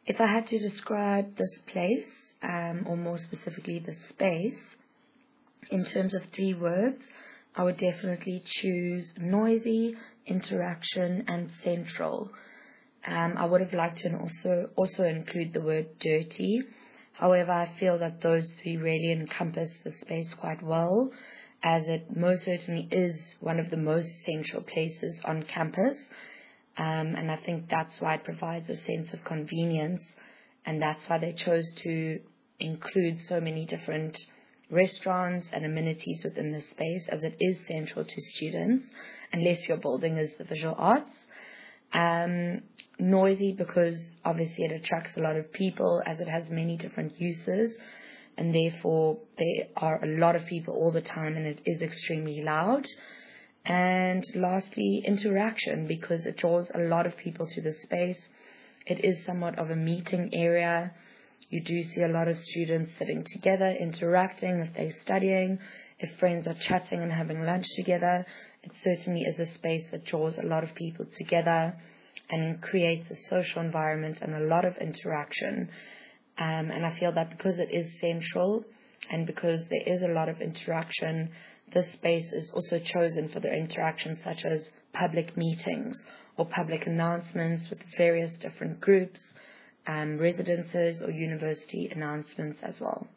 If I had to describe this place, or more specifically the space, in terms of 3 words, I would definitely choose noisy, interaction, and central. I would have liked to also include the word dirty. However, I feel that those 3 really encompass the space quite well, as it most certainly is one of the most central places on campus. And I think that's why it provides a sense of convenience, and that's why they chose to include so many different restaurants and amenities within the space, as it is central to students, unless your building is the visual arts. Noisy because obviously it attracts a lot of people, as it has many different uses, and therefore there are a lot of people all the time and it is extremely loud. And lastly, interaction, because it draws a lot of people to the space. It is somewhat of a meeting area. You do see a lot of students sitting together, interacting if they're studying, if friends are chatting and having lunch together. It certainly is a space that draws a lot of people together and creates a social environment and a lot of interaction. And I feel that because it is central and because there is a lot of interaction, this space is also chosen for their interactions such as public meetings or public announcements with various different groups, residences or university announcements as well.